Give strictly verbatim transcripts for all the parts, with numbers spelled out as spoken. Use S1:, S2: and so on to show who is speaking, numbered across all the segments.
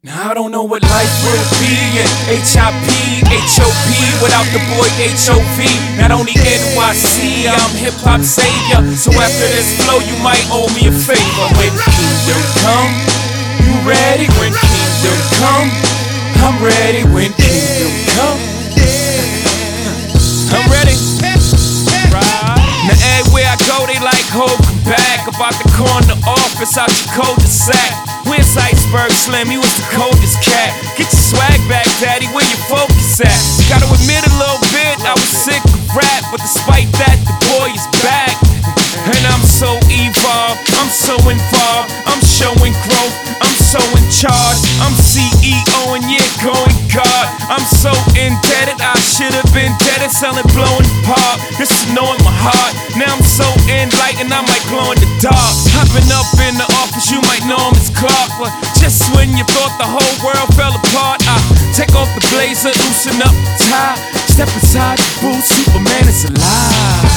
S1: Now I don't know what life would be in H I P, H O P without the boy H O V. Not only N Y C, I'm hip-hop savior. So after this flow, you might owe me a favor. When kingdom come, you ready? When kingdom come, I'm ready. When kingdom come, I'm ready. Right. Now everywhere I go, they like hold back. About the corner office out your cul-de-sac. Where's Iceberg Slim? He was the coldest cat. Get your swag back, daddy, where your focus at? Gotta admit a little bit, I was sick of rap, but despite that, the boy is back. And I'm so evolved, I'm so involved, I'm showing growth, I'm so in charge. I'm C E O and yeah, going God. I'm so indebted, I should've been dead and selling blowing pop. This is knowing my heart. Now I'm so enlightened, I might glow in the dark. I've been up in the office, you might know him as Clark. But just when you thought the whole world fell apart, I take off the blazer, loosen up the tie, step inside the booth, Superman is alive.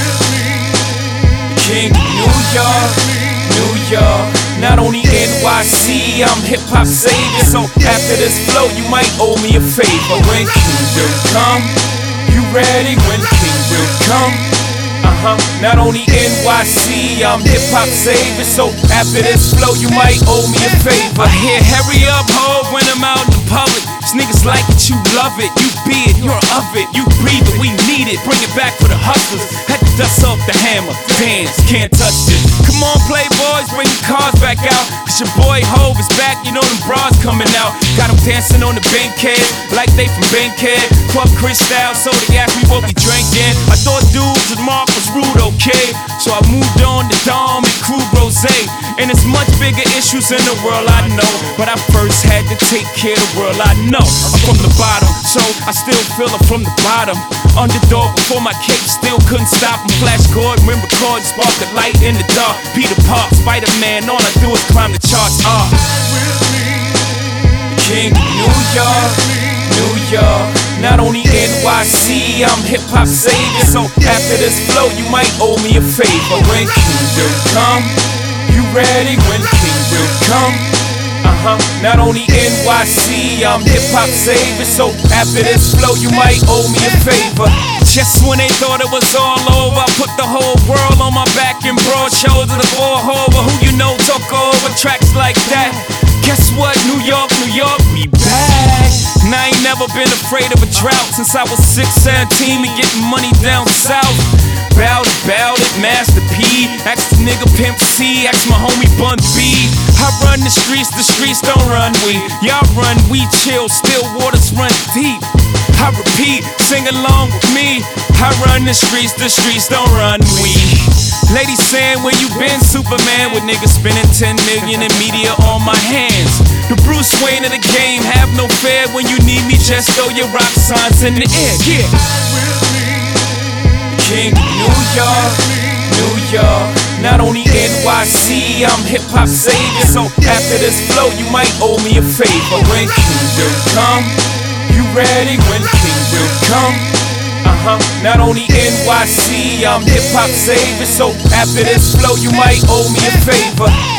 S1: King of New York, New York. Not only N Y C, I'm hip-hop savior. So after this flow, you might owe me a favor. When kingdom come, you ready? When kingdom come, uh-huh. Not only N Y C, I'm hip-hop savior. So after this flow, you might owe me a favor. I hear hurry up, ho, when I'm out in the public. These niggas like it, you love it, you be it, you're of it, you breathe it, we need it. Bring it back for the hustlers. Had to dust off the hammer. Dance, can't touch this. Come on, playboys, bring your cars back out. Cause your boy Hove is back, you know them bras coming out. Got them dancing on the Bankhead, like they from Bankhead. Club Cristal, so they asked me what we drinking. I thought dudes with Mark was rude, okay? So I moved on to Dom and Crew Rose. And it's much bigger issues in the world, I know. But I first had to take care of the world, I know. I'm from the bottom, so I still feel it from the bottom. Underdog before my cape, still couldn't stop him. Flash chord, when recording, spark a light in the dark. Peter Park, Spider-Man, all I do is climb the charts. Ah, King of New York, New York. Not only N Y C, I'm hip-hop savior. So after this flow, you might owe me a favor. When kingdom come, you ready? When kingdom come, uh-huh. Not only N Y C, I'm hip-hop savior. So after this flow, you might owe me a favor. Just when they thought it was all over, I put the whole world on my back and broad shoulder to bore over. Who you know took over tracks like that? Guess what? New York, New York, we back. And I ain't never been afraid of a drought since I was six, seventeen and getting money down south. Bout it, bout it, Master P. Ask the nigga Pimp C, ask my homie Bun B. I run the streets, the streets don't run we. Y'all run, we chill, still waters run deep. I repeat, sing along with me. I run the streets, the streets don't run we. Ladies saying, where you been, Superman? With niggas spending ten million in media on my hands. The Bruce Wayne of the game, have no fear. When you need me, just throw your rock signs in the air, yeah. King of New York, New York. Not only N Y C, I'm hip-hop savior. So after this flow, you might owe me a favor. When kingdom come, you ready? When kingdom come, uh-huh. Not only N Y C, I'm hip-hop savior. So after this flow, you might owe me a favor.